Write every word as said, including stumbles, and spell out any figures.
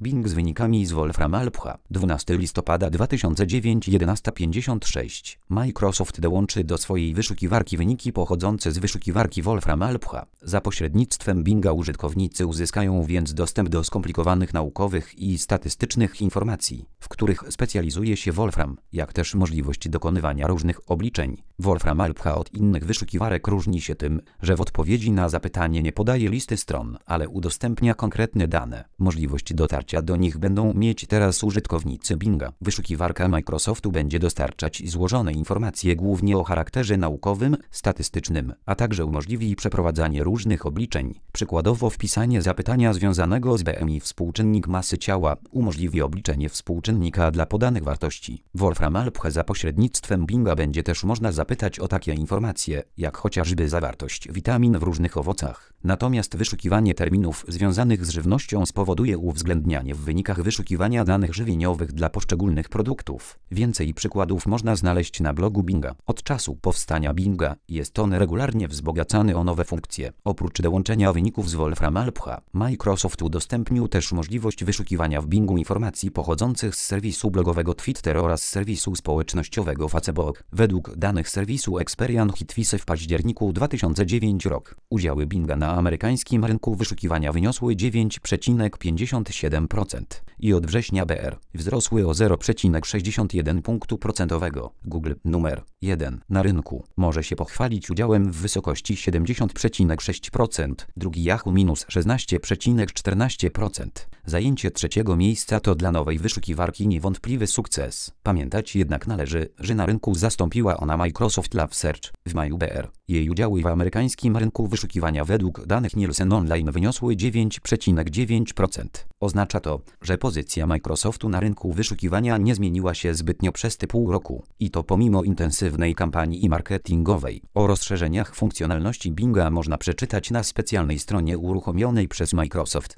Bing z wynikami z Wolfram Alpha. dwunastego listopada dwa tysiące dziewięć, jedenaście pięćdziesiąt sześć. Microsoft dołączy do swojej wyszukiwarki wyniki pochodzące z wyszukiwarki Wolfram Alpha. Za pośrednictwem Binga użytkownicy uzyskają więc dostęp do skomplikowanych naukowych i statystycznych informacji, w których specjalizuje się Wolfram, jak też możliwość dokonywania różnych obliczeń. Wolfram Alpha od innych wyszukiwarek różni się tym, że w odpowiedzi na zapytanie nie podaje listy stron, ale udostępnia konkretne dane. Możliwość dotarcia do nich będą mieć teraz użytkownicy Binga. Wyszukiwarka Microsoftu będzie dostarczać złożone informacje głównie o charakterze naukowym, statystycznym, a także umożliwi przeprowadzanie różnych obliczeń. Przykładowo wpisanie zapytania związanego z B M I współczynnik masy ciała umożliwi obliczenie współczynnika dla podanych wartości. Wolfram Alpha za pośrednictwem Binga będzie też można zapytać o takie informacje, jak chociażby zawartość witamin w różnych owocach. Natomiast wyszukiwanie terminów związanych z żywnością spowoduje uwzględnianie w wynikach wyszukiwania danych żywieniowych dla poszczególnych produktów. Więcej przykładów można znaleźć na blogu Binga. Od czasu powstania Binga jest on regularnie wzbogacany o nowe funkcje. Oprócz dołączenia wyników z Wolfram Alpha, Microsoft udostępnił też możliwość wyszukiwania w Bingu informacji pochodzących z serwisu blogowego Twitter oraz serwisu społecznościowego Facebook. Według danych serwisu Experian Hitwise w październiku dwa tysiące dziewiątego roku udziały Binga na amerykańskim rynku wyszukiwania wyniosły dziewięć przecinek pięćdziesiąt siedem procent i od września B R wzrosły o zero przecinek sześćdziesiąt jeden punktu procentowego. Google, numer jeden na rynku, może się pochwalić udziałem w wysokości siedemdziesiąt przecinek sześć procent, drugi Yahoo minus szesnaście przecinek czternaście procent. Zajęcie trzeciego miejsca to dla nowej wyszukiwarki niewątpliwy sukces. Pamiętać jednak należy, że na rynku zastąpiła ona Microsoft Live Search w maju B R. Jej udziały w amerykańskim rynku wyszukiwania według danych Nielsen Online wyniosły dziewięć przecinek dziewięć procent. Oznacza to, że pozycja Microsoftu na rynku wyszukiwania nie zmieniła się zbytnio przez te pół roku. I to pomimo intensywnej kampanii marketingowej. O rozszerzeniach funkcjonalności Binga można przeczytać na specjalnej stronie uruchomionej przez Microsoft.